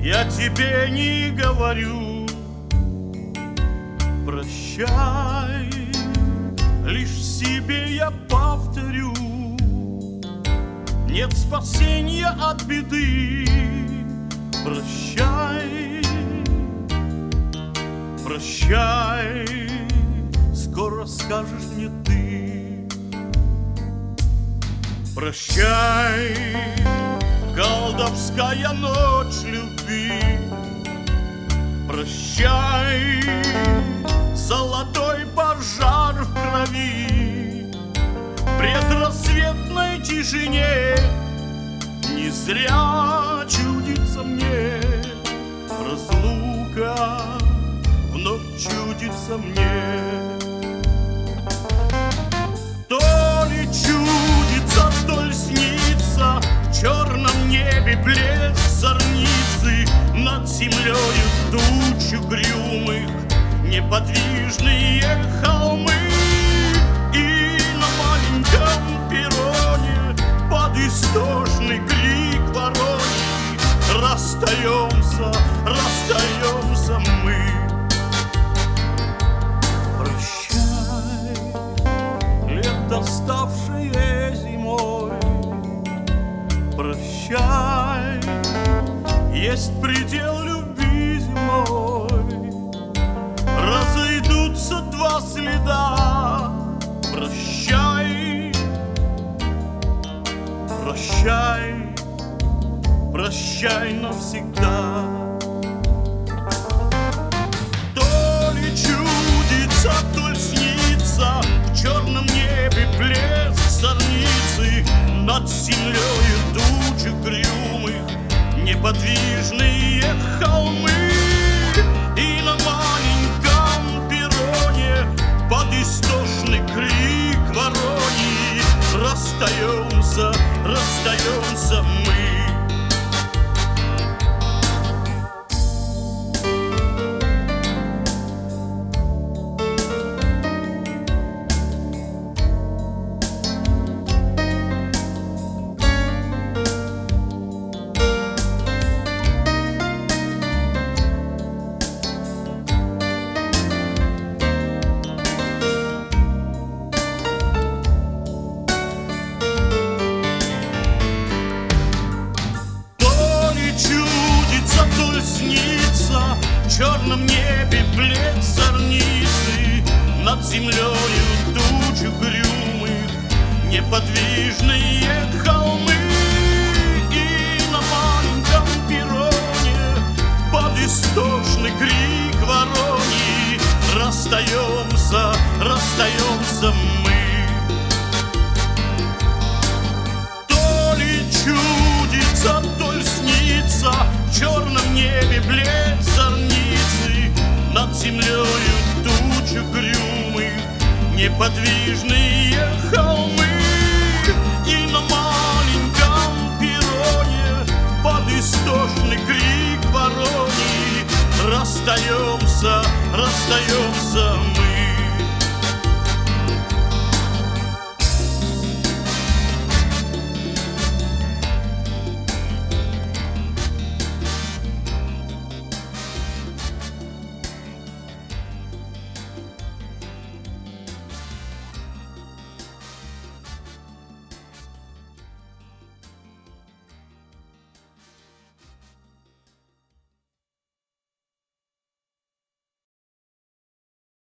я тебе не говорю прощай, лишь себе я повторю: нет спасения от беды. Прощай, прощай, скоро скажешь мне ты. Прощай, колдовская ночь любви. Прощай, золотой пожар в крови. В предрассветной тишине не зря чудится мне разлука, вновь чудится мне. То ли чудится, то ли снится в черном небе блеск зорницы, над землею туч угрюмых, неподвижные холмы. И на маленьком перроне под истошный крик вороний расстаемся, расстаемся мы. Прощай, лето, ставшее зимой. Прощай, есть предел любви земной. Разойдутся два следа. Прощай, прощай, прощай навсегда. То ли чудится, то ли снится в черном небе блеск зорницы, над землею туч угрюмых, неподвижные холмы. И на маленьком перроне под истошный крик вороний расстаемся, расстаемся мы. В черном небе блеск зорницы, над землею туч угрюмых, неподвижные холмы. И на маленьком перроне под истошный крик вороний расстаемся, расстаемся мы. То ли чудится, то ли снится в черном небе блеск зорницы, над землею туч угрюмых, неподвижные холмы. И на маленьком перроне под истошный крик вороний расстаемся,